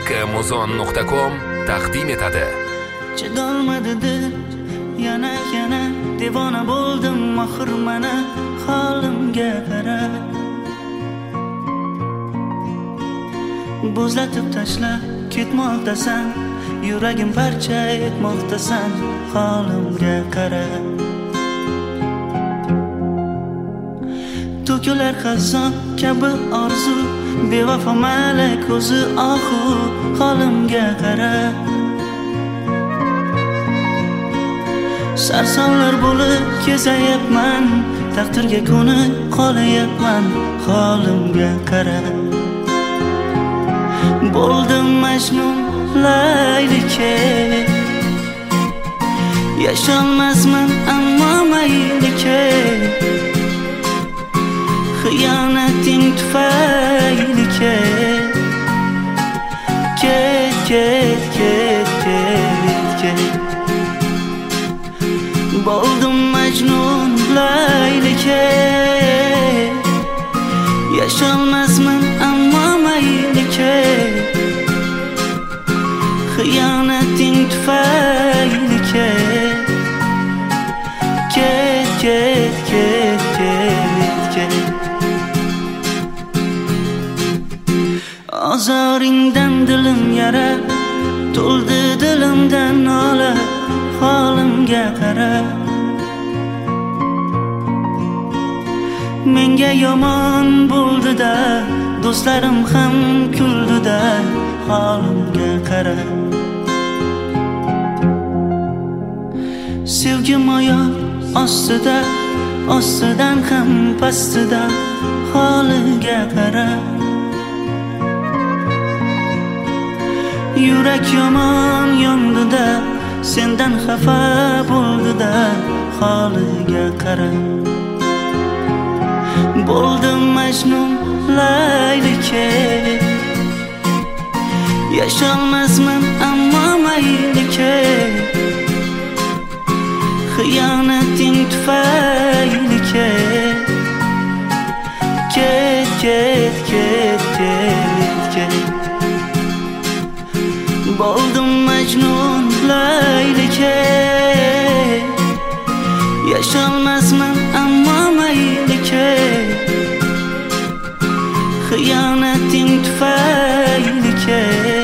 Haqqamuzon.com taqdim etadi. Chidolmadi dil, yana devona bo'ldim oxir mana holimga qara. Bo'zlatib tashlab ketmoqdasan, yuragim parcha etmoqdasan, holimga qara. To'kilar xazon kabi orzu, bevafo malak ko'zi ohu, holimga qara. Sarsonlar bo'lib kezayapman, taqdirga ko'nib qolayapman, holimga qara. Bo'ldim Majnun Laylike, yasholmasman ammo maylike. Xiyonating tufayli ket, ket, ket, ket, ket, ket. Bo'ldim Majnun Laylike, yasholmasman ammo maylike. Xiyonating tufayli ket, ket, ket, ket, ket, ket. Ozoringdan dilim yara, to'ldi dilimdan nola, holimga qara. Menga yomon bo'ldi-da, do'stlarim ham kuldi-da, holimga qara. Sevgim oyoq ostida, ostidan ham pastida, holiga qara. Yurak yomon yondi-da, sendan xafa bo'ldi-da, holiga qara. Bo'ldim Majnun Laylike, yasholmasman ammo maylike. Xiyonating tufayli ket, ket, ket, ket, ket, ket. Bo'ldim Majnun Laylike, yasholmasman ammo maylike. Xiyonating tufayli ket.